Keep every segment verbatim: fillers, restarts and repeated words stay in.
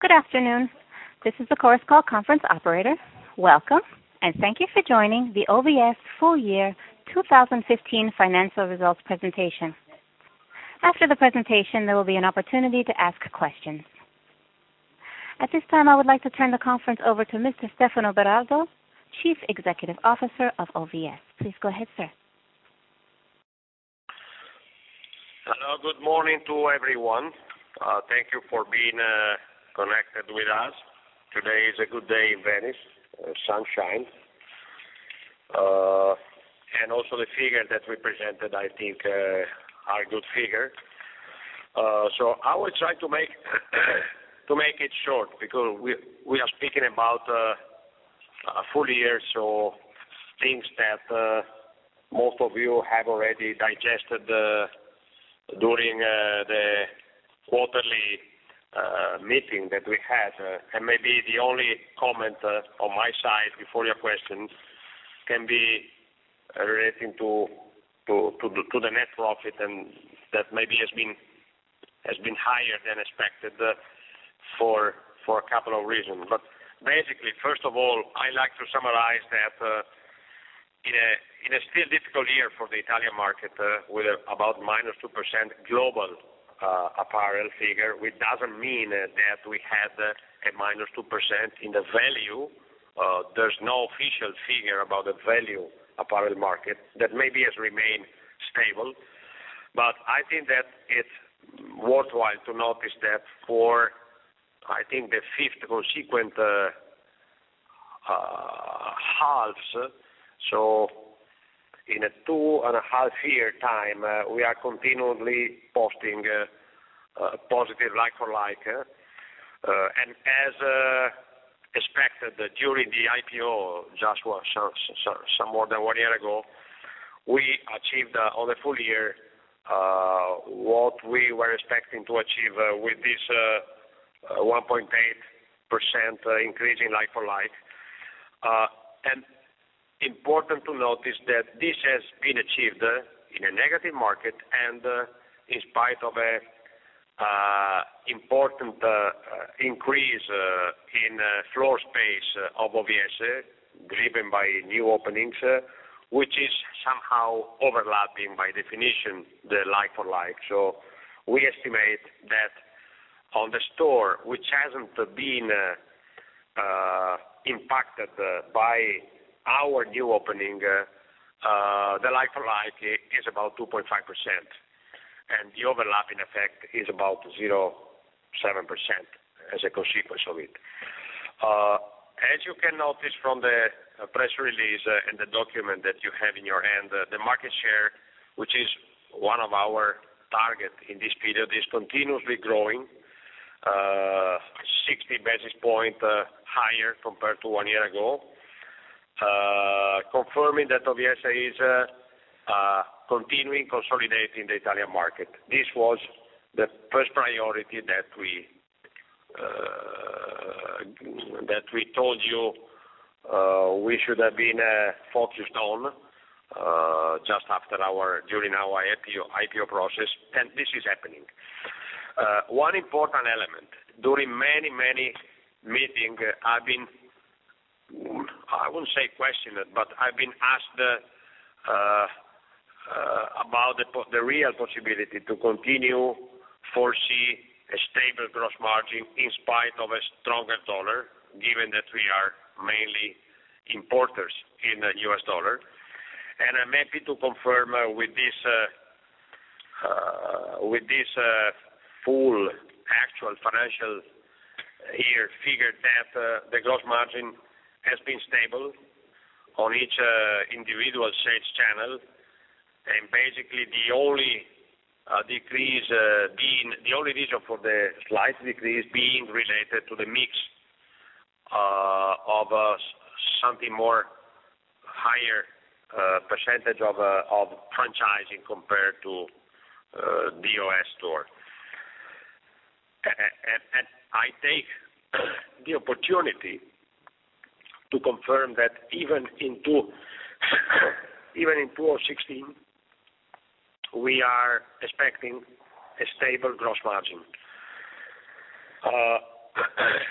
Good afternoon. This is the Chorus Call conference operator. Welcome, and thank you for joining the O V S full year two thousand fifteen financial results presentation. After the presentation, there will be an opportunity to ask questions. At this time, I would like to turn the conference over to Mister Stefano Beraldo, Chief Executive Officer of O V S. Please go ahead, sir. Hello, good morning to everyone. Uh, thank you for being uh, connected with us. Today is a good day in Venice, uh, sunshine. Uh, and also the figure that we presented, I think, uh, are good figure. Uh, so I will try to make to make it short because we we are speaking about uh, a full year, so things that uh, most of you have already digested uh, during uh, the quarterly uh, meeting that we had, uh, and maybe the only comment uh, on my side before your question can be uh, relating to to to the, to the net profit, and that maybe has been has been higher than expected uh, for for a couple of reasons. But basically, first of all, I like to summarize that uh, in a in a still difficult year for the Italian market, uh, with a, about minus two percent global uh, apparel figure, which doesn't mean uh, that we had uh, a minus two percent in the value. Uh, there's no official figure about the value apparel market that maybe has remained stable. But I think that it's worthwhile to notice that for, I think, the fifth consequent uh, uh, halves, uh, so in a two and a half year time, uh, we are continually posting uh, uh, positive like-for-like. Uh, uh, and as uh, expected uh, during the I P O, just well, some, some, some more than one year ago, we achieved uh, on the full year uh, what we were expecting to achieve uh, with this uh, uh, one point eight percent uh, increase in like-for-like. Uh, and important to notice that this has been achieved uh, in a negative market and uh, in spite of a uh, important uh, uh, increase uh, in uh, floor space uh, of O V S, uh, driven by new openings, uh, which is somehow overlapping by definition the like-for-like. So we estimate that on the store, which hasn't been uh, uh, impacted uh, by our new opening, uh, uh, the like-for-like is about two point five percent, and the overlapping effect is about zero point seven percent as a consequence of it. Uh, as you can notice from the uh, press release uh, and the document that you have in your hand, uh, the market share, which is one of our targets in this period, is continuously growing, uh, sixty basis points uh, higher compared to one year ago. Uh, confirming that O V S is uh, uh, continuing consolidating the Italian market. This was the first priority that we uh, that we told you uh, we should have been uh, focused on uh, just after our during our I P O, I P O process, and this is happening. Uh, one important element during many many meetings, uh, I've been I wouldn't say questioned, but I've been asked uh, uh, about the, the real possibility to continue foresee a stable gross margin in spite of a stronger dollar, given that we are mainly importers in the U S dollar. And I'm happy to confirm uh, with this uh, uh, with this uh, full actual financial year figure that uh, the gross margin has been stable on each uh, individual sales channel, and basically the only uh, decrease uh, being the only reason for the slight decrease being related to the mix uh, of uh, something more higher uh, percentage of uh, of franchising compared to uh, D O S store. And, and, and I take the opportunity to confirm that even in two, even in two thousand sixteen, we are expecting a stable gross margin. Uh,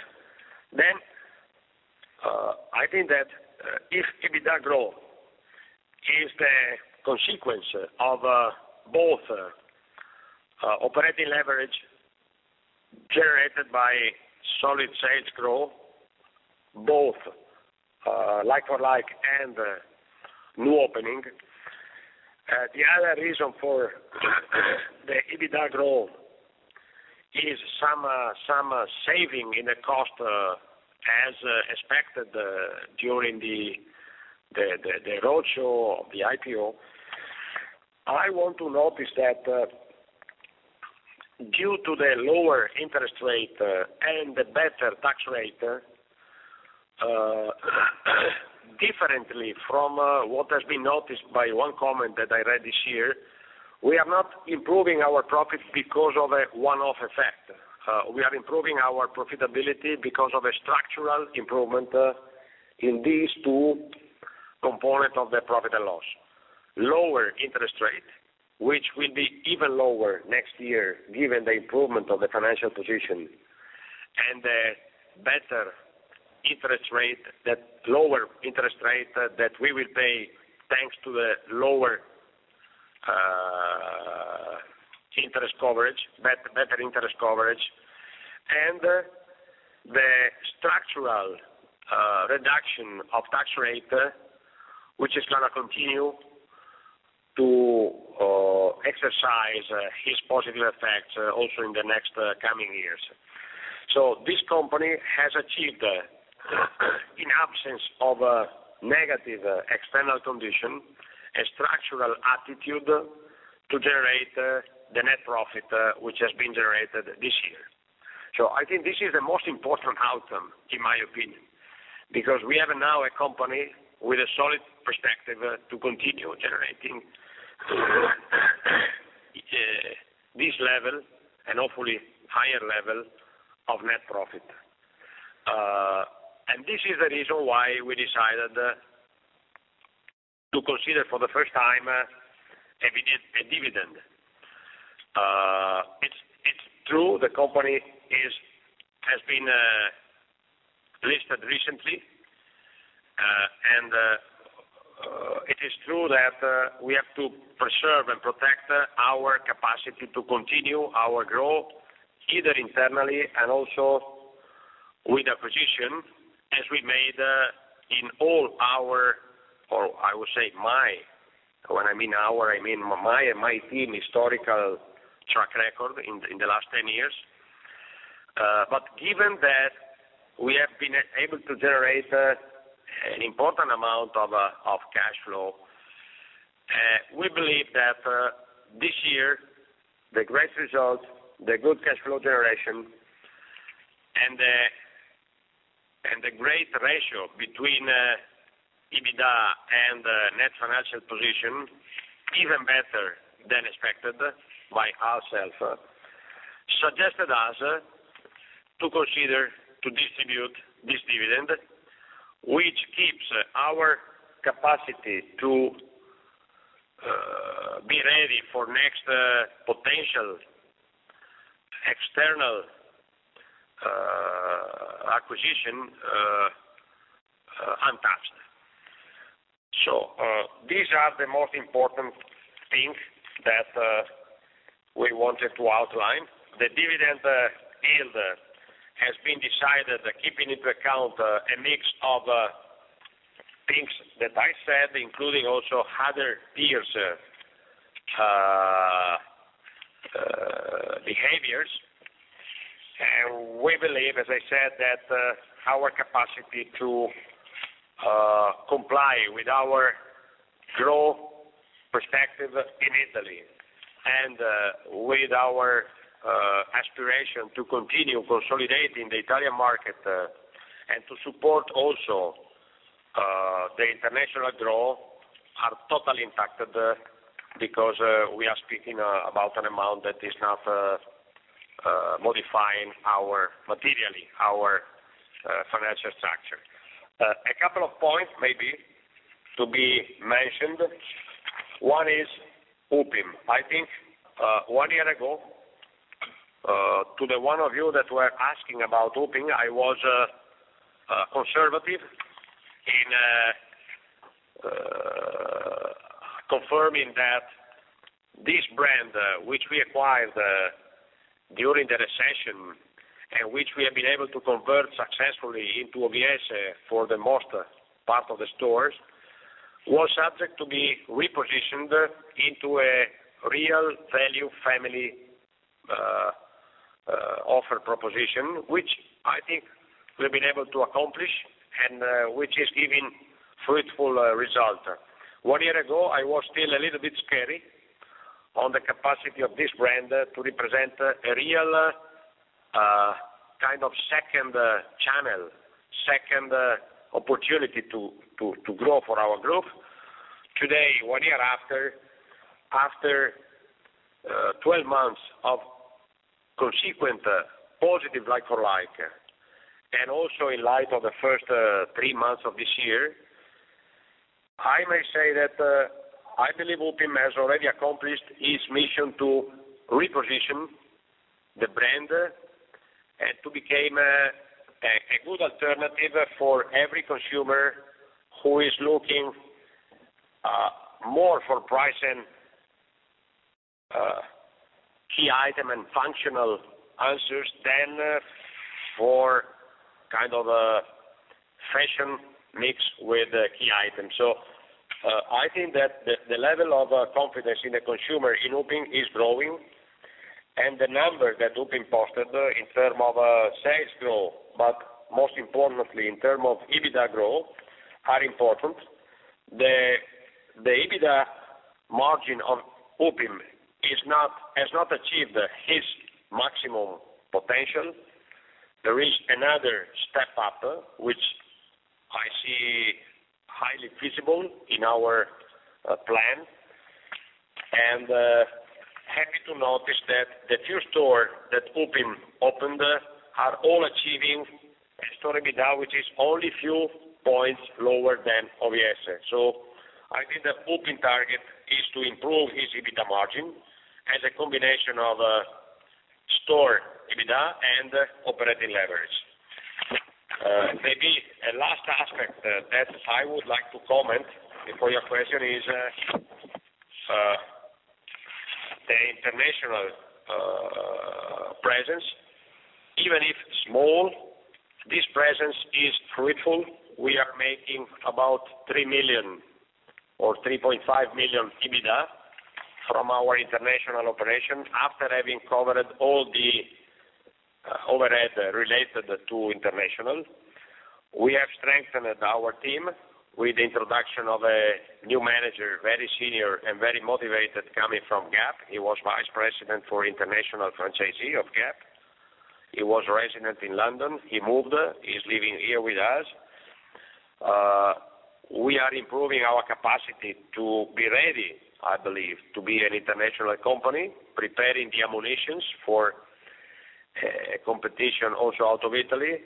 I think that uh, if EBITDA growth is the consequence of uh, both uh, uh, operating leverage generated by solid sales growth, both uh, like-for-like and uh, new opening. Uh, the other reason for the EBITDA growth is some uh, some uh, saving in the cost uh, as uh, expected uh, during the the, the the roadshow of the I P O. I want to notice that uh, due to the lower interest rate uh, and the better tax rate, uh, differently from uh, what has been noticed by one comment that I read this year, we are not improving our profit because of a one-off effect. Uh, we are improving our profitability because of a structural improvement uh, in these two components of the profit and loss. Lower interest rate, which will be even lower next year given the improvement of the financial position, and the better interest rate, that lower interest rate uh, that we will pay thanks to the lower uh, interest coverage, better, better interest coverage, and uh, the structural uh, reduction of tax rate, uh, which is going to continue to uh, exercise uh, his positive effects uh, also in the next uh, coming years. So this company has achieved, uh, in absence of a negative uh, external condition, a structural attitude to generate uh, the net profit uh, which has been generated this year. So I think this is the most important outcome, in my opinion, because we have now a company with a solid perspective uh, to continue generating uh, this level and hopefully higher level of net profit. Uh, and this is the reason why we decided uh, to consider for the first time uh, a, a dividend. Uh, it's, it's true the company is has been uh, listed recently, uh, and uh, uh, it is true that uh, we have to preserve and protect uh, our capacity to continue our growth, either internally and also with acquisition, as we made uh, in all our, or I would say my, when I mean our, I mean my and my team historical track record in the, in the last ten years. Uh, but given that we have been able to generate uh, an important amount of, uh, of cash flow, uh, we believe that uh, this year the great result, the good cash flow generation, and the, and the great ratio between uh, EBITDA and uh, net financial position, even better than expected by ourselves, uh, suggested us uh, to consider to distribute this dividend, which keeps uh, our capacity to uh, be ready for next uh, potential external uh, acquisition uh, uh, untouched. So uh, these are the most important things that uh, we wanted to outline. The dividend uh, yield uh, has been decided uh, keeping into account uh, a mix of uh, things that I said, including also other peers' uh, uh, uh, behaviors. And we believe, as I said, that uh, our capacity to uh, comply with our growth perspective in Italy and uh, with our uh, aspiration to continue consolidating the Italian market uh, and to support also uh, the international growth are totally impacted uh, because uh, we are speaking uh, about an amount that is not uh, uh, modifying our, materially, our uh, financial structure. Uh, a couple of points maybe to be mentioned. One is U P I M. I think uh, one year ago, uh, to the one of you that were asking about U P I M, I was uh, uh, conservative in uh, uh, confirming that this brand, uh, which we acquired uh, during the recession and which we have been able to convert successfully into O V S uh, for the most part of the stores, was subject to be repositioned into a real value family uh, uh, offer proposition, which I think we've been able to accomplish and uh, which is giving fruitful uh, result. One year ago, I was still a little bit scary on the capacity of this brand uh, to represent uh, a real uh, kind of second uh, channel, second uh, opportunity to, to, to grow for our group. Today, one year after, after uh, twelve months of consequent uh, positive like-for-like, and also in light of the first uh, three months of this year, I may say that uh, I believe Upim has already accomplished its mission to reposition the brand and to become a, a, a good alternative for every consumer who is looking uh, more for price and uh, key item and functional answers than uh, for kind of a fashion mix with uh, key items. So uh, I think that the, the level of uh, confidence in the consumer in Upim is growing, and the numbers that Upim posted uh, in terms of uh, sales growth, but most importantly in terms of EBITDA growth, are important. The the EBITDA margin of Upim is not has not achieved his maximum potential. There is another step up, uh, which I see highly feasible in our uh, plan, and uh, happy to notice that the few stores that Upim opened uh, are all achieving a store EBITDA which is only few points lower than O V S. So I think the Upim target is to improve his EBITDA margin as a combination of uh, store EBITDA and uh, operating leverage. Uh, maybe a last aspect uh, that I would like to comment before your question is uh, uh, the international uh, presence. Even if small, this presence is fruitful. We are making about three million or three point five million EBITDA from our international operation after having covered all the uh, overhead uh, related to international. We have strengthened our team with the introduction of a new manager, very senior and very motivated, coming from Gap. He was vice president for international franchisee of Gap. He was resident in London. He moved. He's living here with us. Uh, we are improving our capacity to be ready, I believe, to be an international company, preparing the ammunitions for a competition also out of Italy.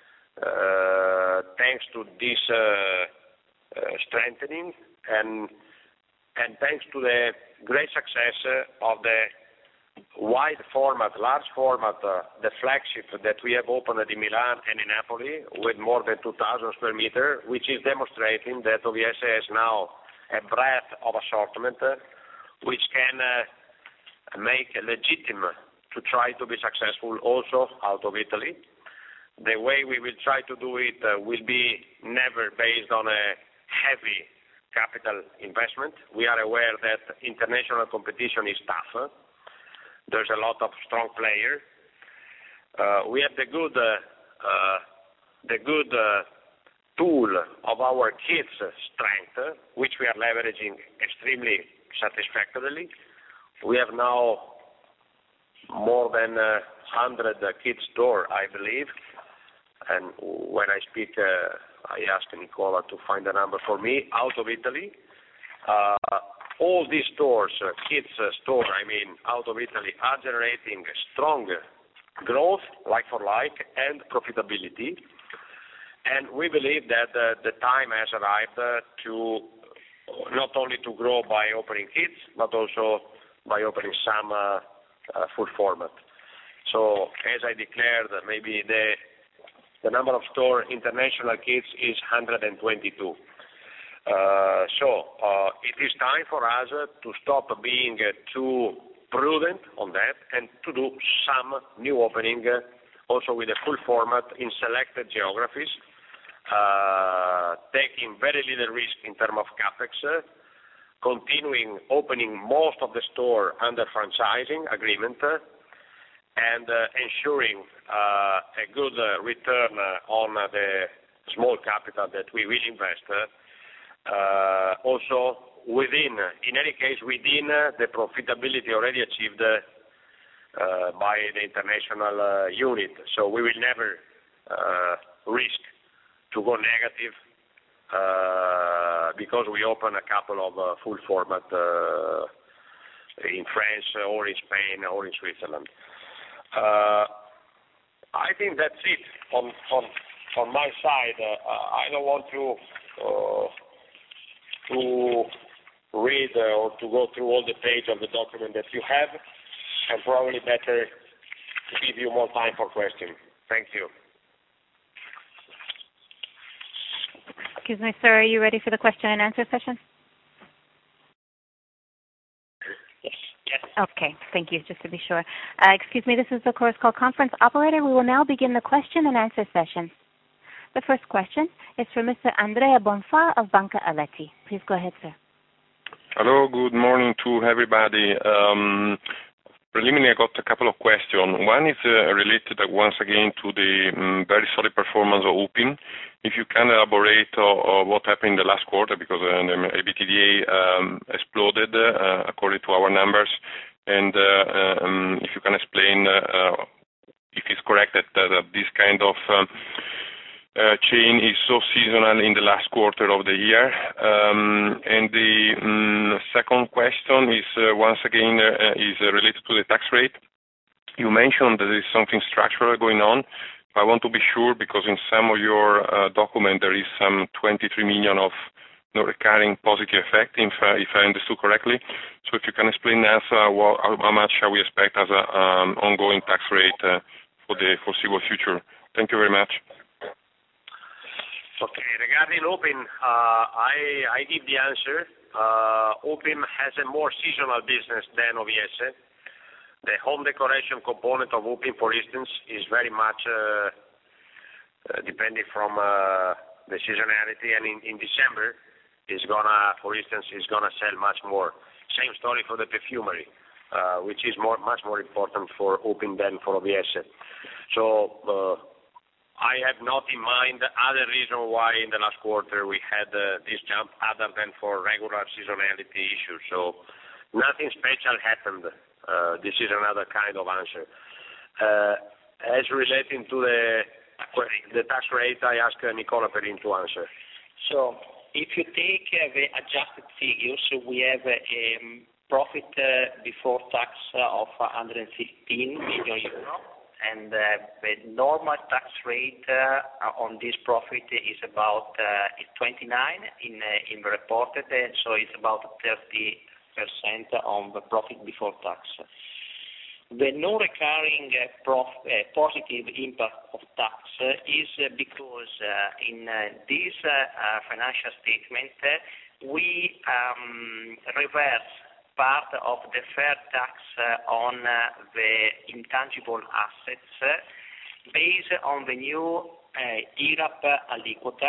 Uh, thanks to this uh, uh, strengthening and and thanks to the great success uh, of the wide format, large format, uh, the flagship that we have opened in Milan and in Napoli with more than two thousand square meters, which is demonstrating that O V S has now a breadth of assortment uh, which can uh, make legitimate to try to be successful also out of Italy. The way we will try to do it uh, will be never based on a heavy capital investment. We are aware that international competition is tough. There's a lot of strong players. Uh, we have the good, uh, uh, the good uh, tool of our kids' strength, uh, which we are leveraging extremely satisfactorily. We have now more than uh, one hundred uh, kids store, I believe. And when I speak, uh, I ask Nicola to find a number for me, out of Italy. Uh, all these stores, uh, kids uh, store, I mean, out of Italy, are generating strong growth, like for like, and profitability. And we believe that uh, the time has arrived uh, to not only to grow by opening kids, but also by opening some uh, uh, full format. So, as I declared, maybe the the number of store international kids is one hundred twenty-two. Uh, so uh, it is time for us to stop being too prudent on that and to do some new opening uh, also with a full format in selected geographies, uh, taking very little risk in terms of capex, uh, continuing opening most of the store under franchising agreement, uh, and uh, ensuring uh, a good uh, return uh, on uh, the small capital that we will invest. Uh, uh, also within, in any case, within uh, the profitability already achieved uh, uh, by the international uh, unit. So we will never uh, risk to go negative uh, because we open a couple of uh, full format uh, in France or in Spain or in Switzerland. Uh, I think that's it on on on my side. Uh, I don't want to uh, to read uh, or to go through all the page of the document that you have, and probably better to give you more time for questions. Thank you. Excuse me, sir. Are you ready for the question and answer session? Yes. Okay, thank you, just to be sure. Uh, excuse me, this is the Chorus Call conference operator. We will now begin the question and answer session. The first question is from Mister Andrea Bonfà of Banca Aletti. Please go ahead, sir. Hello, good morning to everybody. Um, preliminary, I got a couple of questions. One is uh, related uh, once again to the um, very solid performance of Upim. If you can elaborate on what happened in the last quarter, because uh, the EBITDA um, exploded uh, according to our numbers, and uh, um, if you can explain uh, if it's correct that, uh, that this kind of um, uh, chain is so seasonal in the last quarter of the year. Um, and the um, second question is uh, once again uh, is uh, related to the tax rate. You mentioned that there is something structural going on. I want to be sure, because in some of your uh, document there is some twenty-three million of you know, recurring positive effect, if, uh, if I understood correctly. So if you can explain us uh, what, how much shall we expect as an um, ongoing tax rate uh, for the foreseeable future. Thank you very much. Okay, regarding Upim, uh, I, I give the answer. Uh, Upim has a more seasonal business than O V S. The home decoration component of Upim, for instance, is very much uh, uh, depending from uh, the seasonality, and in, in December is gonna, for instance, is gonna sell much more. Same story for the perfumery, uh, which is more, much more important for Upim than for O V S. So uh, I have not in mind other reason why in the last quarter we had uh, this jump other than for regular seasonality issues. So nothing special happened. Uh, this is another kind of answer. Uh, as relating to the the tax rate, I ask uh, Nicola Perin to answer. So, if you take uh, the adjusted figures, we have a um, profit uh, before tax uh, of one hundred fifteen million euro, and uh, the normal tax rate uh, on this profit is about uh, is twenty-nine in uh, in the reported, uh, so it's about thirty percent on the profit before tax. The non-recurring uh, prof, uh, positive impact of tax uh, is uh, because uh, in uh, this uh, uh, financial statement uh, we um, reverse part of the fair tax uh, on uh, the intangible assets uh, based on the new uh, I R A P aliquota.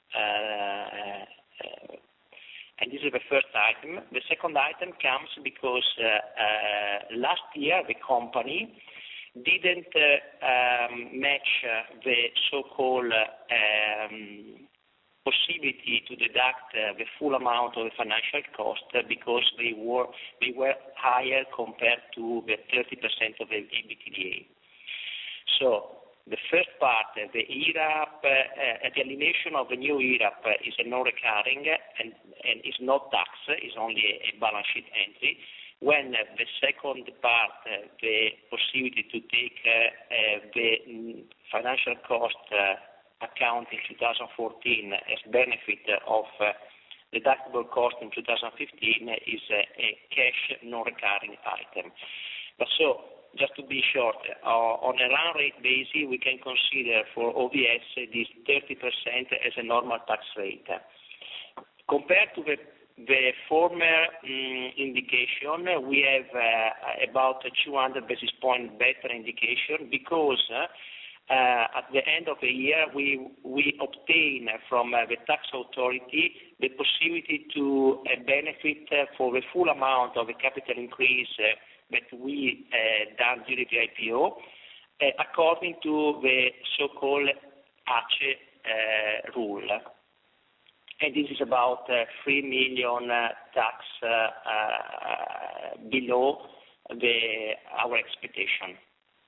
Uh, uh, And this is the first item. The second item comes because uh, uh, last year the company didn't uh, um, match uh, the so-called uh, um, possibility to deduct uh, the full amount of the financial cost uh, because they were they were higher compared to the thirty percent of the EBITDA. So the first part, uh, the I R A P, uh, the elimination of the new I R A P uh, is a non-recurring and, and is not tax, is only a, a balance sheet entry. When uh, the second part, uh, the possibility to take uh, uh, the financial cost uh, account in two thousand fourteen as benefit of uh, deductible cost in two thousand fifteen is uh, a cash non-recurring item. But so, just to be short, uh, on a run rate basis, we can consider for O V S this thirty percent as a normal tax rate. Compared to the the former um, indication, we have uh, about two hundred basis point better indication because uh, Uh, at the end of the year, we we obtain from uh, the tax authority the possibility to uh, benefit uh, for the full amount of the capital increase uh, that we uh, done during the I P O, uh, according to the so-called A C E uh, rule. And this is about uh, three million uh, tax uh, uh, below the our expectation.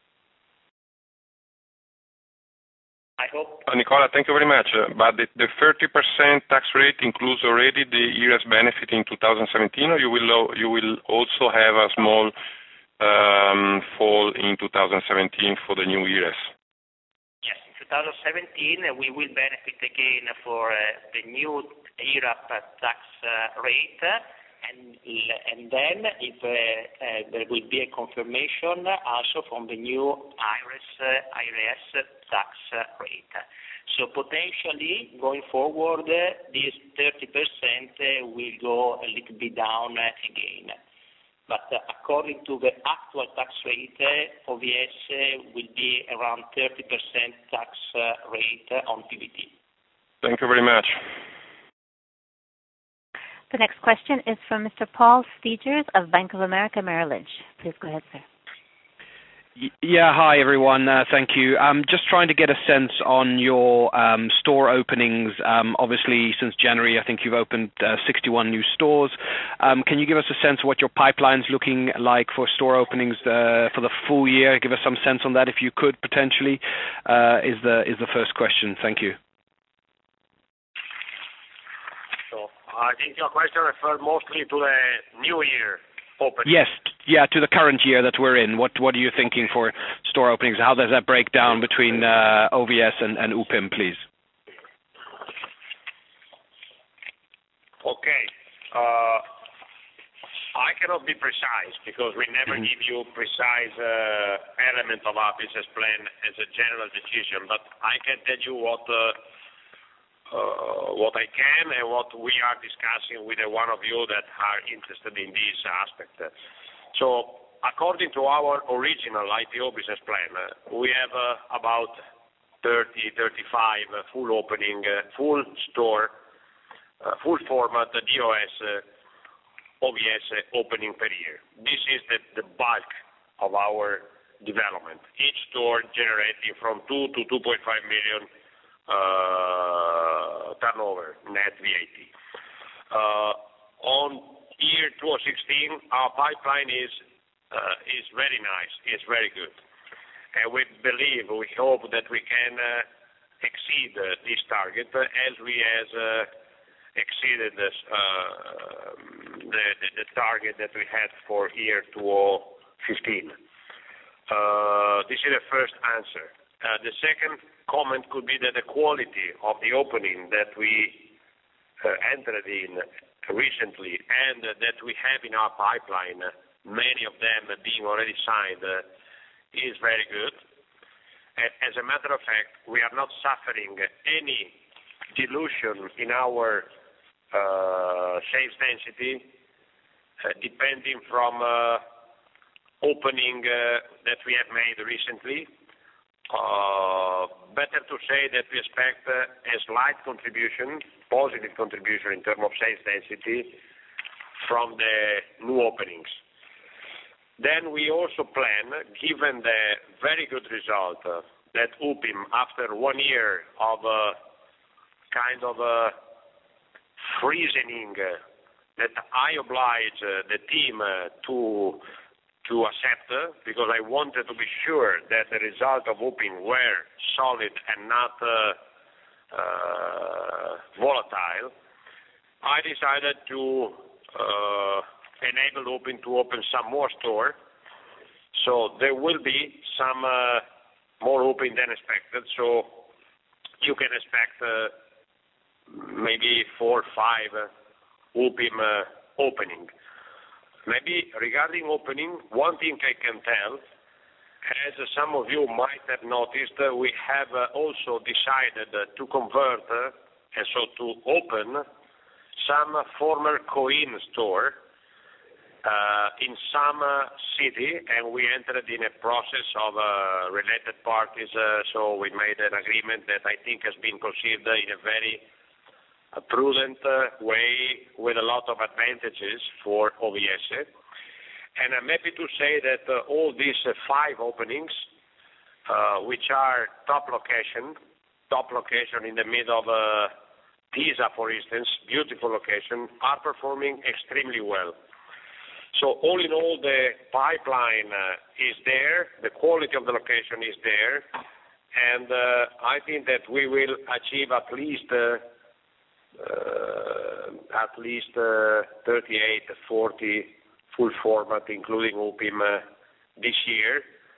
I hope. Nicola, thank you very much. Uh, but the, the thirty percent tax rate includes already the year's benefit in two thousand seventeen, or you will you will also have a small um, fall in two thousand seventeen for the new years? Yes, in two thousand seventeen uh, we will benefit again for uh, the new I R A P tax uh, rate, uh, and and then if uh, uh, there will be a confirmation also from the new I R S uh, I R S tax uh, rate. So potentially going forward, uh, this thirty percent uh, will go a little bit down uh, again. But uh, according to the actual tax rate, uh, O V S uh, will be around thirty percent tax uh, rate uh, on P B T. Thank you very much. The next question is from Mister Paul Stegers of Bank of America Merrill Lynch. Please go ahead, sir. Yeah, hi everyone. Uh, thank you. I'm just trying to get a sense on your um, store openings. Um, obviously, since January, I think you've opened uh, sixty-one new stores. Um, can you give us a sense of what your pipeline's looking like for store openings uh, for the full year? Give us some sense on that, if you could potentially. Uh, is the is the first question. Thank you. So I think your question refers mostly to the new year opening. Yes, yeah, to the current year that we're in. What what are you thinking for store openings? How does that break down between uh, O V S and, and U P I M, please? Okay. Uh, I cannot be precise because we never Mm-hmm. give you precise uh, element of our business plan as a general decision, but I can tell you what uh, uh, what I can and what we are discussing with the one of you that are interested in this aspect. So, according to our original I P O business plan, uh, we have uh, about thirty, thirty-five uh, full opening, uh, full store, uh, full format uh, D O S, uh, O V S uh, opening per year. This is the, the bulk of our development. Each store generating from two to two point five million uh, turnover net V A T. Uh, on year twenty sixteen, our pipeline is uh, is very nice, is very good, and we believe, we hope that we can uh, exceed uh, this target uh, as we has uh, exceeded this, uh, the, the the target that we had for year twenty fifteen. Uh, this is the first answer. Uh, the second comment could be that the quality of the opening that we uh, entered in recently and uh, that we have in our pipeline, uh, many of them being already signed, uh, is very good. And as a matter of fact, we are not suffering any dilution in our uh, sales density uh, depending from uh, opening uh, that we have made recently. Uh, better to say that we expect uh, a slight contribution, positive contribution in terms of sales density from the new openings. Then we also plan, given the very good result uh, that U P I M, after one year of uh, kind of uh, freezing uh, that I oblige uh, the team uh, to to accept, uh, because I wanted to be sure that the result of U P I M were solid and not uh, uh, volatile, I decided to uh, enable U P I M to open some more stores. So there will be some uh, more U P I M than expected. So you can expect uh, maybe four or five uh, U P I M uh, opening. Maybe regarding opening, one thing I can tell as some of you might have noticed, we have also decided to convert and so to open some former Coin store uh, in some uh, city, and we entered in a process of uh, related parties. Uh, so we made an agreement that I think has been conceived in a very uh, prudent uh, way with a lot of advantages for O V S. And I'm happy to say that uh, all these uh, five openings, uh, which are top location, top location in the middle of uh, Pisa, for instance, beautiful location, are performing extremely well. So all in all, the pipeline uh, is there, the quality of the location is there, and uh, I think that we will achieve at least uh, uh, at least uh, thirty-eight, forty full format, including U P I M, uh, this year,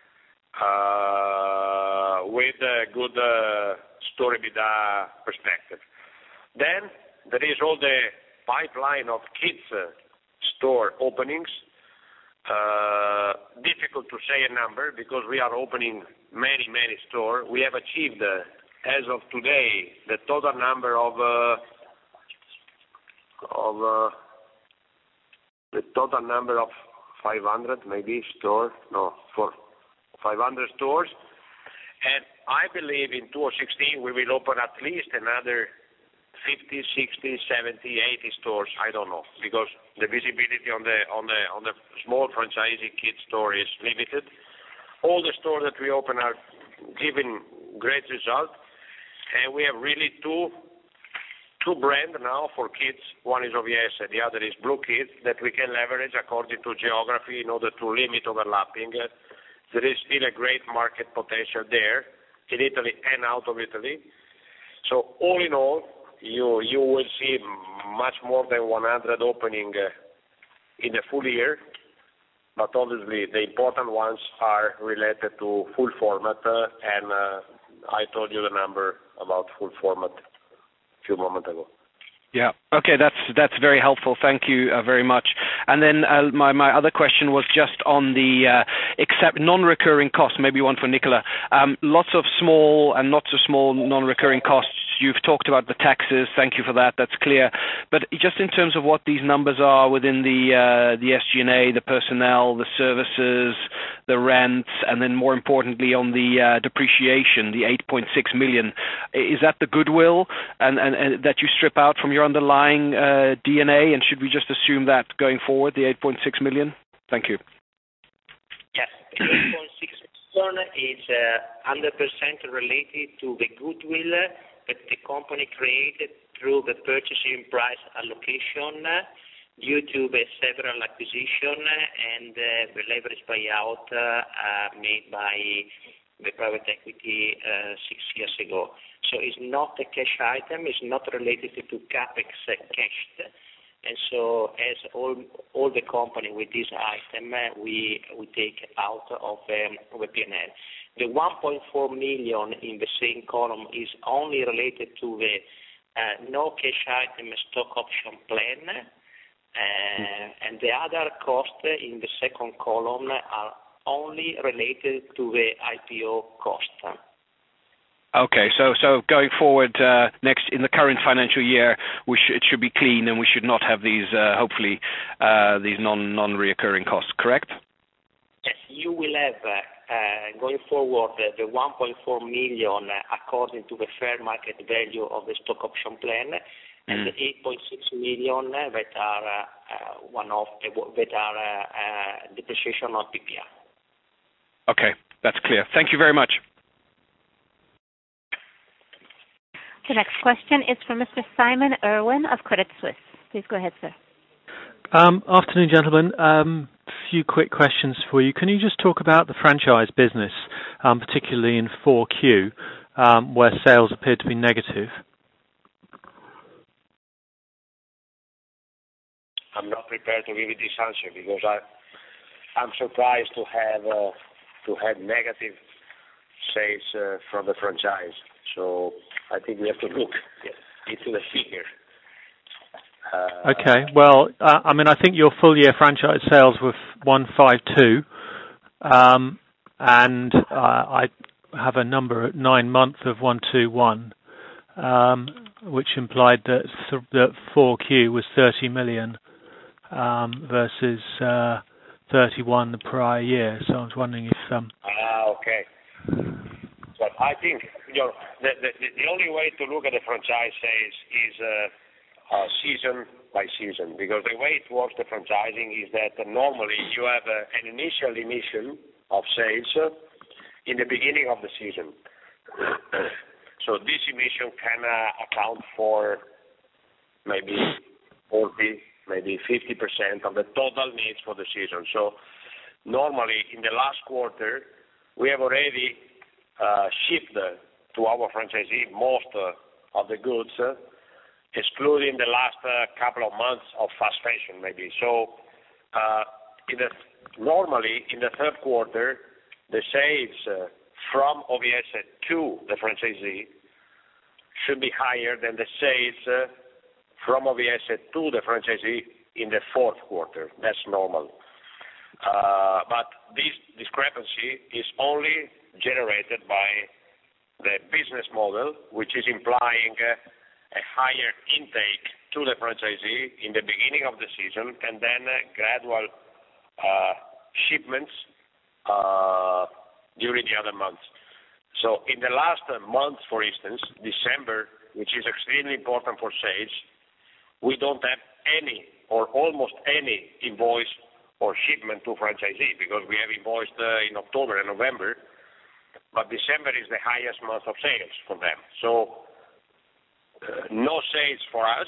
uh, with a good uh, store EBITDA perspective. Then there is all the pipeline of kids uh, store openings. Uh, difficult to say a number because we are opening many, many stores. We have achieved, uh, as of today, the total number of uh, of uh, the total number of five hundred maybe store, no, for five hundred stores. And I believe in two thousand sixteen we will open at least another fifty, sixty, seventy, eighty stores. I don't know, because the visibility on the on the on the small franchisee kids store is limited. All the stores that we open are giving great result, and we have really two two brands now for kids. One is O V S, and the other is Blue Kids, that we can leverage according to geography in order to limit overlapping. There is still a great market potential there in Italy and out of Italy. So all in all, You you will see much more than one hundred opening uh, in a full year, but obviously the important ones are related to full format, uh, and uh, I told you the number about full format a few moments ago. Yeah. Okay, that's that's very helpful. Thank you uh, very much. And then uh, my my other question was just on the uh, except non-recurring costs. Maybe one for Nicola. Um, lots of small and not so small non-recurring costs. You've talked about the taxes. Thank you for that. That's clear. But just in terms of what these numbers are within the uh, the S G and A, the personnel, the services, the rents, and then more importantly on the uh, depreciation, the eight point six million. Is that the goodwill and, and, and that you strip out from your underlying uh, D N A, and should we just assume that going forward, the eight point six million? Thank you. Yes, eight point six million is uh, one hundred percent related to the goodwill that the company created through the purchasing price allocation uh, due to the several acquisition and uh, the leverage buyout uh, uh, made by the private equity uh, six years ago. So it's not a cash item, it's not related to CapEx uh, cashed. And so as all all the company with this item, uh, we we take out of um, the P and L. The one point four million in the same column is only related to the uh, no cash item stock option plan, uh, and the other costs in the second column are only related to the I P O cost. Okay, so so going forward uh, next in the current financial year, we sh- it should be clean, and we should not have these uh, hopefully uh, these non non reoccurring costs. Correct? Yes, you will have uh, uh, going forward uh, the one point four million uh, according to the fair market value of the stock option plan, and mm. the eight point six million uh, that are uh, uh, one off uh, that are uh, uh, depreciation of P P A. Okay, that's clear. Thank you very much. The next question is from Mister Simon Irwin of Credit Suisse. Please go ahead, sir. Um, afternoon, gentlemen. Um, few quick questions for you. Can you just talk about the franchise business, um, particularly in four Q, um, where sales appear to be negative? I'm not prepared to give you this answer because I, I'm surprised to have uh, to have negative sales uh, from the franchise. So I think we have to look into the figure. Uh, okay. Well, uh, I mean, I think your full year franchise sales were one five two, um, and uh, I have a number at nine months of one two one, um, which implied that th- that four Q was thirty million um, versus uh, thirty-one the prior year. So I was wondering if. Um, ah, okay. But I think you know the, the the only way to look at the franchise sales is uh, uh, season by season, because the way it works, the franchising, is that uh, normally you have uh, an initial emission of sales uh, in the beginning of the season. So this emission can uh, account for maybe forty, maybe fifty percent of the total needs for the season. So normally in the last quarter we have already uh, shipped uh, to our franchisee most uh, of the goods, uh, excluding the last uh, couple of months of fast fashion maybe. So uh, in the, normally in the third quarter, the sales uh, from O V S to the franchisee should be higher than the sales uh, from O V S to the franchisee in the fourth quarter. That's normal. Uh, but this discrepancy is only generated by the business model, which is implying uh, a higher intake to the franchisee in the beginning of the season, and then uh, gradual uh, shipments uh, during the other months. So in the last uh, month, for instance, December, which is extremely important for sales, we don't have any or almost any invoice or shipment to franchisee, because we have invoiced uh, in October and November, but December is the highest month of sales for them. So uh, no sales for us,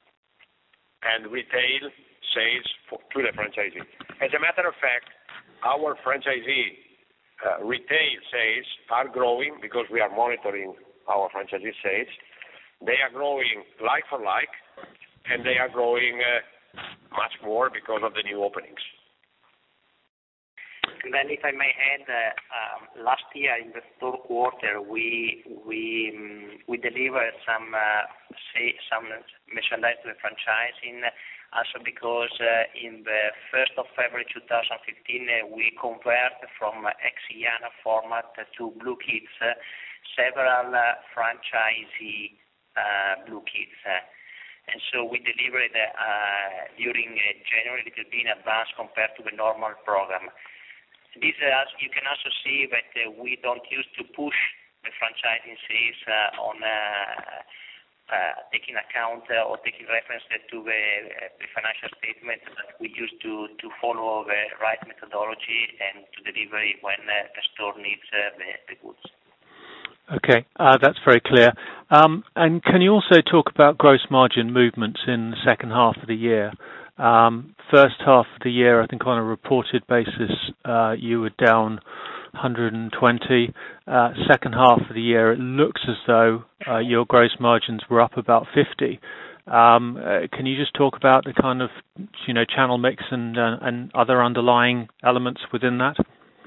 and retail sales for, to the franchisee. As a matter of fact, our franchisee uh, retail sales are growing, because we are monitoring our franchisee sales. They are growing like for like, and they are growing uh, much more because of the new openings. And then, if I may add, uh, um, last year in the third quarter, we we um, we delivered some uh, say some merchandise to the franchising, also because uh, in the first of February two thousand fifteen uh, we convert from ex-IANA format to Blue Kits uh, several uh, franchisee uh, Blue Kits. Uh, And so we delivered uh, during uh, January a little bit in advance compared to the normal program. This, uh, you can also see that uh, we don't use to push the franchising sales uh, on uh, uh, taking account uh, or taking reference to the, uh, the financial statement, but we use to, to follow the right methodology and to deliver it when uh, the store needs uh, the, the goods. Okay, uh, that's very clear. Um, and can you also talk about gross margin movements in the second half of the year? Um, first half of the year, I think on a reported basis, uh, you were down one hundred twenty. Uh, second half of the year, it looks as though uh, your gross margins were up about fifty. Um, uh, can you just talk about the kind of, you know, channel mix and uh, and other underlying elements within that?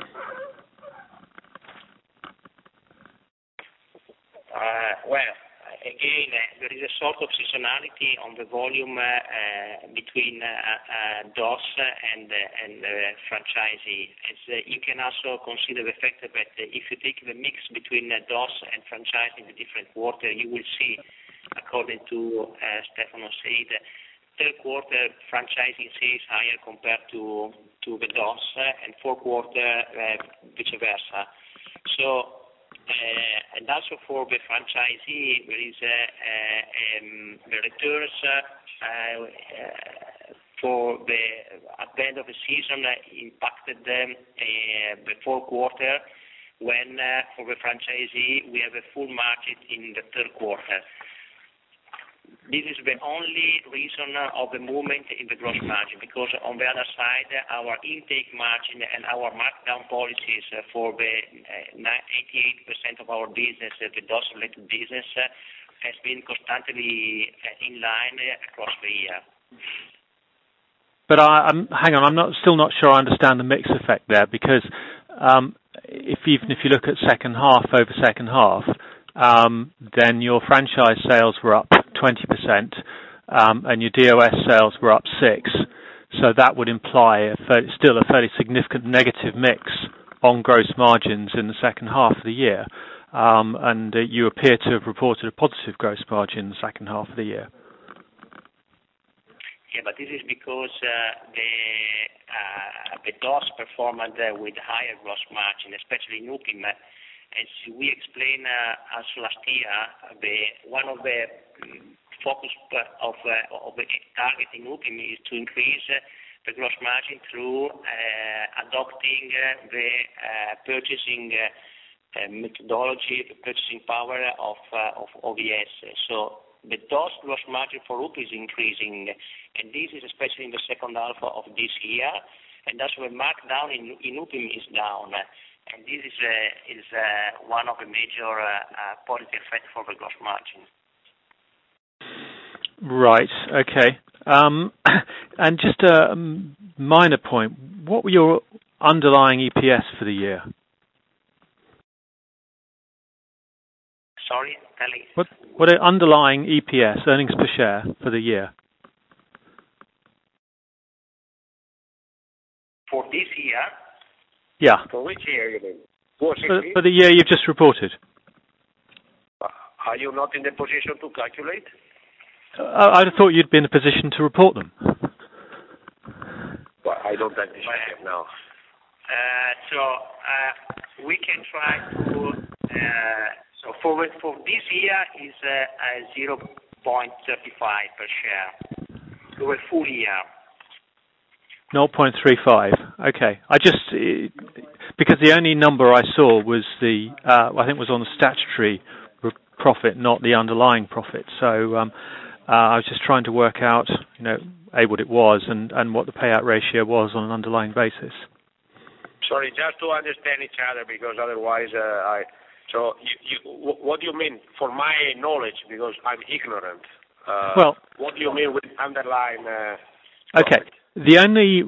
Uh, well, again, uh, there is a sort of seasonality on the volume uh, uh, between uh, uh, D O S and uh, and uh, franchisee. As uh, you can also consider the fact that uh, if you take the mix between uh, D O S and franchising in the different quarter, you will see, according to uh, Stefano said, third quarter franchising sales higher compared to to the D O S, uh, and fourth quarter uh, vice versa. So. Uh, and also for the franchisee, there is uh, uh, um, the returns uh, uh, for the at the end of the season uh, impacted um, uh, the fourth quarter, when uh, for the franchisee we have a full margin in the third quarter. This is the only reason of the movement in the gross margin, because on the other side, our intake margin and our markdown policies for the eighty-eight percent of our business, the D O S-related business, has been constantly in line across the year. But I, I'm, hang on, I'm not still not sure I understand the mix effect there, because um, if even if you look at second half over second half, um, then your franchise sales were up twenty percent, um, and your D O S sales were up six. So that would imply a fairly, still a fairly significant negative mix on gross margins in the second half of the year, um, and uh, you appear to have reported a positive gross margin in the second half of the year. Yeah, but this is because uh, the uh, the D O S performed uh, with higher gross margin, especially in Upim. As we explained uh, also last year, the one of the um, focus of uh, of the target in Upim is to increase uh, the gross margin through uh, adopting uh, the uh, purchasing uh, uh, methodology, the purchasing power of uh, of O V S. So the D O S gross margin for Upim is increasing, and this is especially in the second half of this year, and that's where markdown in, in Upim is down, and this is uh, is uh, one of the major uh, uh, positive effects for the gross margin. Right. Okay. Um, and just a minor point: what were your underlying E P S for the year? Sorry, Kelly. What what are underlying E P S, earnings per share, for the year? For this year? Yeah. For which year you mean? For, for the year you've just reported. Uh, are you not in the position to calculate? Uh, I'd have thought you'd be in a position to report them. Well, I don't have this well, now. Uh, so uh, we can try to. Uh, so for for this year is uh, zero point three five per share. For a full year. zero point three five. Okay. I just because the only number I saw was the uh, I think was on the statutory profit, not the underlying profit. So um, uh, I was just trying to work out, you know, a what it was and, and what the payout ratio was on an underlying basis. Sorry, just to understand each other, because otherwise uh, I. So you, you, what do you mean? For my knowledge, because I'm ignorant. Uh, well, what do you mean with underlying? Uh, okay. profit? The only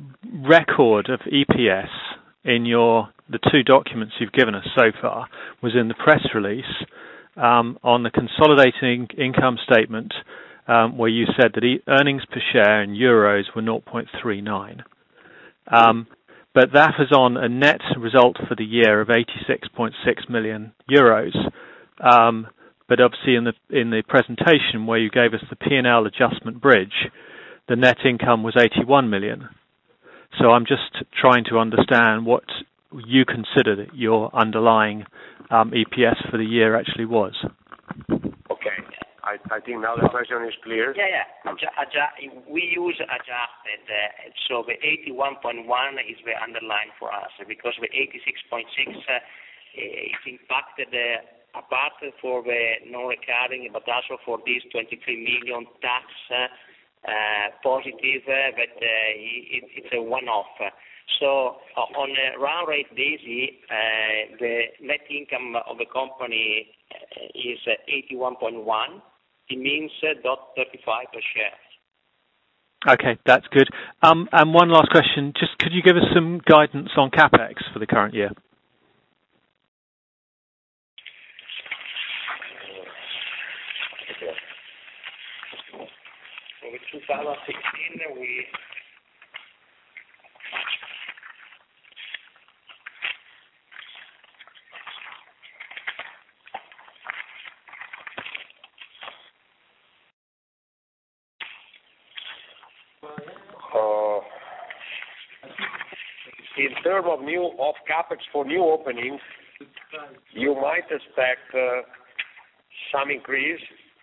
record of E P S in your the two documents you've given us so far was in the press release um, on the consolidating income statement, um, where you said that e- earnings per share in euros were zero point three nine. Um, but that was on a net result for the year of eighty-six point six million euros. Um, but obviously in the in the presentation where you gave us the P and L adjustment bridge, the net income was eighty-one million. So I'm just trying to understand what you consider that your underlying um, E P S for the year actually was. Okay. I, I think now the question is clear. Yeah, yeah. Adju- adju- we use adjusted. Uh, so the eighty-one point one is the underlying for us, because the eighty-six point six uh, is impacted uh, apart for the non-recurring, but also for this twenty-three million tax uh, Uh, positive, uh, but uh, it, it's a one-off. So uh, on a run rate basis, uh, the net income of the company is uh, eighty-one point one. It means uh, thirty-five per share. Okay, that's good. Um, and one last question: just could you give us some guidance on CapEx for the current year? For twenty sixteen, we uh, in terms of new of CapEx for new openings, you might expect uh, some increase.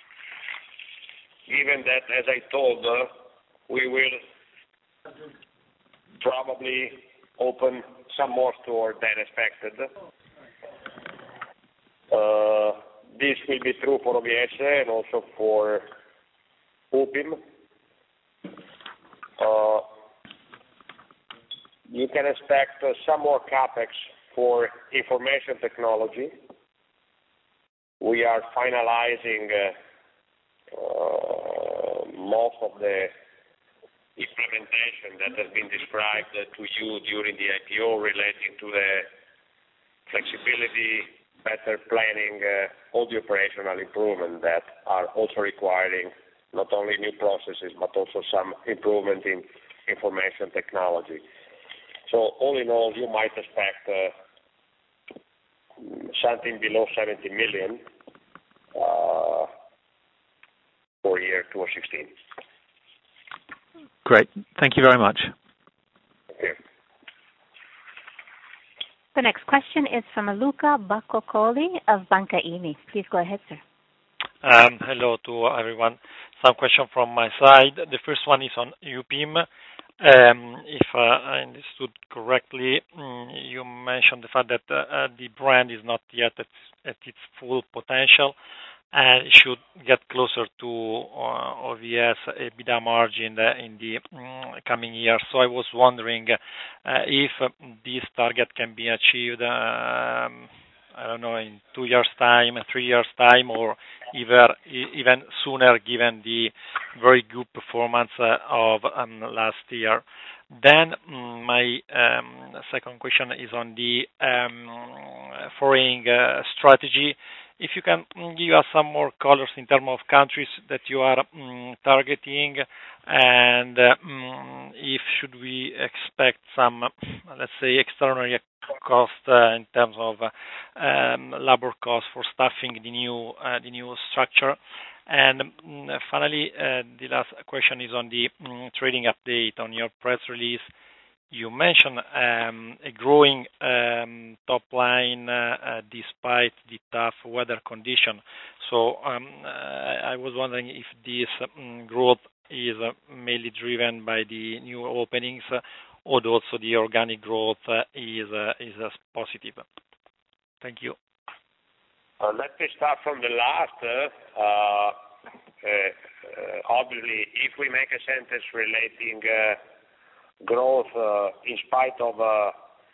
Given that, as I told, uh, we will probably open some more stores than expected. Uh, this will be true for O V S and also for Upim. Uh, you can expect uh, some more CapEx for information technology. We are finalizing uh, Uh, most of the implementation that has been described uh, to you during the I P O relating to the flexibility, better planning, uh, all the operational improvement that are also requiring not only new processes but also some improvement in information technology. So all in all, you might expect uh, something below seventy million uh, for year twenty sixteen. Great. Thank you very much. Okay. The next question is from Luca Bacoccoli of Banca I M I. Please go ahead, sir. Um, hello to everyone. Some question from my side. The first one is on U P I M. Um, if uh, I understood correctly, um, you mentioned the fact that uh, the brand is not yet at, at its full potential, and it should get closer to uh, O V S EBITDA margin uh, in the um, coming years. So I was wondering uh, if this target can be achieved, um, I don't know, in two years' time, three years' time, or even even sooner, given the very good performance uh, of um, last year. Then um, my um, second question is on the um, foreign uh, strategy. If you can give us some more colors in terms of countries that you are um, targeting, and uh, um, if should we expect some, let's say, extraordinary cost uh, in terms of uh, um, labor costs for staffing the new uh, the new structure. And um, finally, uh, the last question is on the um, trading update. On your press release, you mentioned um, a growing um, top line uh, uh, despite the tough weather condition. So um, uh, I was wondering if this um, growth is uh, mainly driven by the new openings, uh, or also the organic growth uh, is uh, is uh, positive. Thank you. Uh, let me start from the last. Uh, uh, uh, obviously, if we make a sentence relating uh, growth uh, in spite of uh,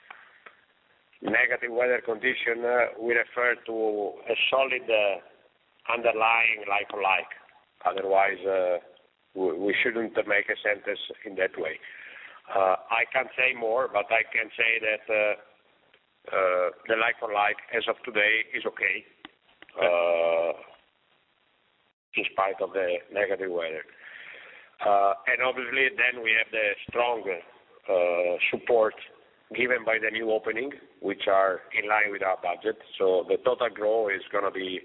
negative weather condition, uh, we refer to a solid uh, underlying like-for-like. Otherwise, uh, we, we shouldn't make a sentence in that way. Uh, I can't say more, but I can say that uh, uh, the like-for-like as of today is okay, uh, in spite of the negative weather. Uh, and obviously then we have the strong uh, support given by the new opening, which are in line with our budget. So the total growth is going to be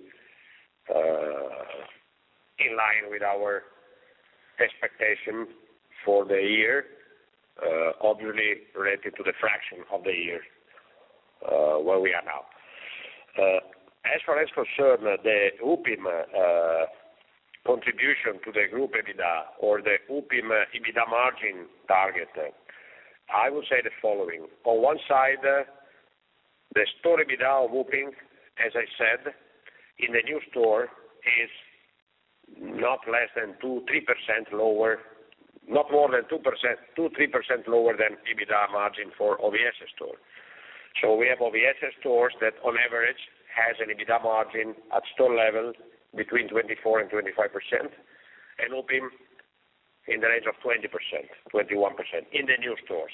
uh, in line with our expectation for the year, uh, obviously related to the fraction of the year uh, where we are now. Uh, as far as concerned the U P I M uh, contribution to the group EBITDA or the U P I M EBITDA margin target, I would say the following. On one side, uh, the store EBITDA of U P I M, as I said, in the new store is not less than two to three percent lower, not more than two percent, two to three percent lower than EBITDA margin for O V S store. So we have O V S stores that on average has an EBITDA margin at store level between twenty-four and twenty-five percent, and U P I M in the range of twenty percent, twenty-one percent in the new stores.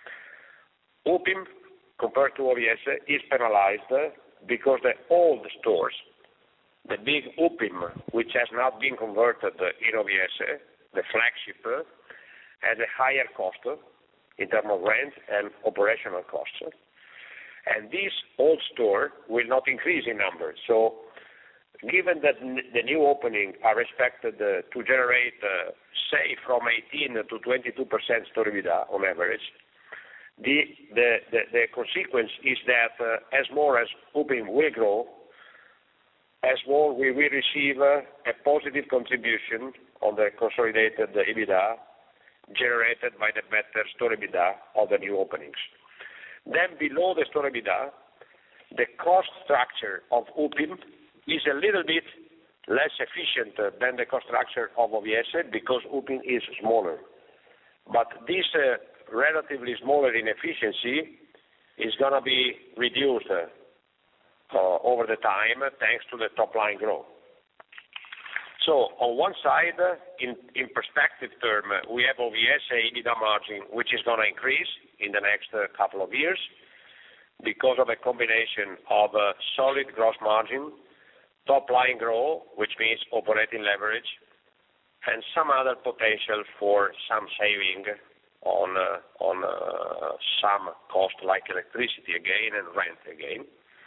U P I M, compared to O V S, is penalized because the old stores, the big U P I M, which has not been converted in O V S, the flagship, has a higher cost in terms of rent and operational costs. And this old store will not increase in numbers. So given that the new opening are expected uh, to generate, uh, say, from eighteen to twenty-two percent store EBITDA on average, the, the, the, the consequence is that uh, as more as U P I M will grow, as more we will receive uh, a positive contribution on the consolidated EBITDA generated by the better store EBITDA of the new openings. Then below the store EBITDA, the cost structure of U P I M is a little bit less efficient than the cost structure of O V S because U P I M is smaller. But this uh, relatively smaller inefficiency is going to be reduced uh, uh, over the time thanks to the top line growth. So on one side, uh, in, in perspective term, uh, we have O V S EBITDA margin, which is going to increase in the next uh, couple of years because of a combination of uh, solid gross margin, top line growth, which means operating leverage, and some other potential for some saving on uh, on uh, some cost like electricity again and rent again.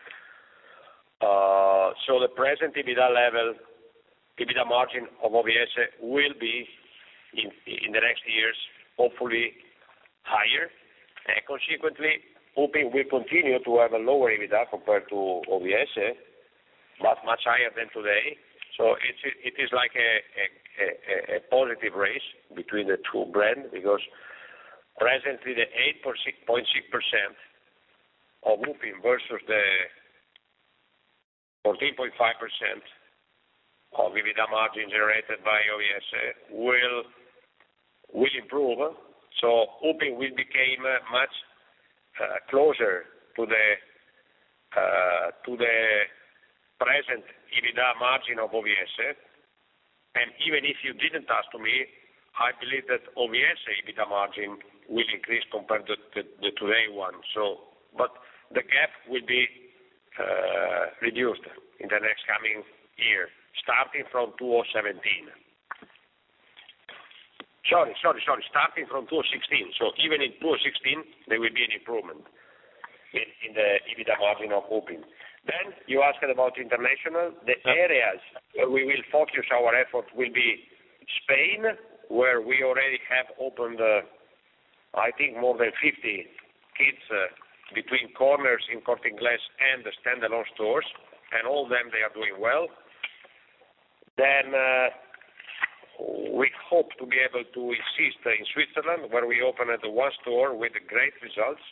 Uh, so the present EBITDA level, EBITDA margin of O V S will be in in the next years hopefully higher, and consequently Upim will continue to have a lower EBITDA compared to O V S, but much higher than today. So it's, it is like a, a, a, a positive race between the two brands, because presently the eight point six percent of Upim versus the fourteen point five percent of EBITDA margin generated by O V S will will improve. So Upim will become much uh, closer to the uh, to the present EBITDA margin of O V S, and even if you didn't ask to me, I believe that O V S EBITDA margin will increase compared to the, the today one. So, but the gap will be uh, reduced in the next coming year, starting from two thousand seventeen. Sorry, sorry, sorry, starting from two thousand sixteen. So even in two thousand sixteen, there will be an improvement in, in the EBITDA margin of Upim. Then you asked about international. The areas where we will focus our effort will be Spain, where we already have opened, uh, I think, more than fifty kids uh, between corners in Corte Inglés and the standalone stores, and all of them, they are doing well. Then uh, we hope to be able to insist in Switzerland, where we opened one store with great results.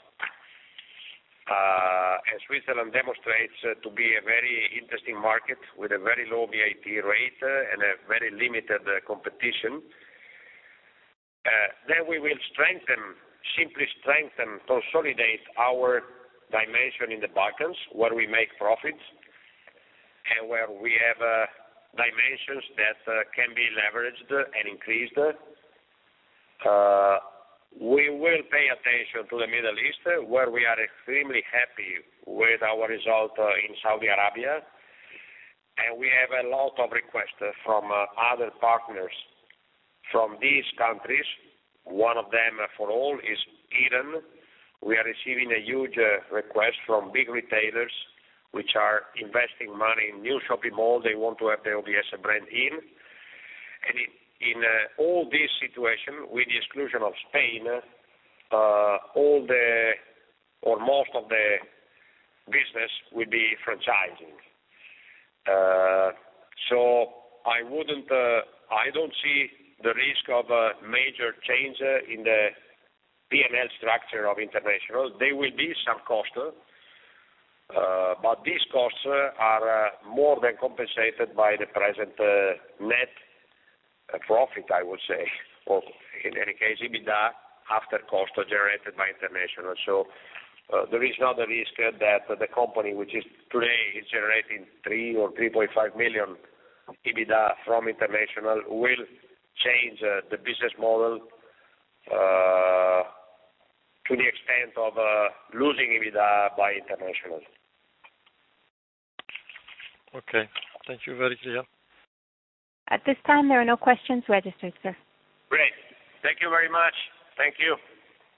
Uh, and Switzerland demonstrates uh, to be a very interesting market with a very low V A T rate uh, and a very limited uh, competition. Uh, then we will strengthen, simply strengthen, consolidate our dimension in the Balkans, where we make profits and where we have uh, dimensions that uh, can be leveraged and increased. Uh, We will pay attention to the Middle East, where we are extremely happy with our result uh, in Saudi Arabia, and we have a lot of requests from uh, other partners from these countries. One of them uh, for all is Iran. We are receiving a huge uh, request from big retailers which are investing money in new shopping malls. They want to have the O V S brand in. And it, In uh, all this situation, with the exclusion of Spain, uh, all the or most of the business will be franchising. Uh, so I wouldn't, uh, I don't see the risk of a major change uh, in the P and L structure of international. There will be some cost, uh, but these costs uh, are uh, more than compensated by the present uh, net a profit, I would say, or in any case, EBITDA after cost generated by international. So uh, there is not a risk that the company, which is today is generating three or three point five million EBITDA from international, will change uh, the business model uh, to the extent of uh, losing EBITDA by international. Okay, thank you, very clear. At this time, there are no questions registered, sir. Great. Thank you very much. Thank you.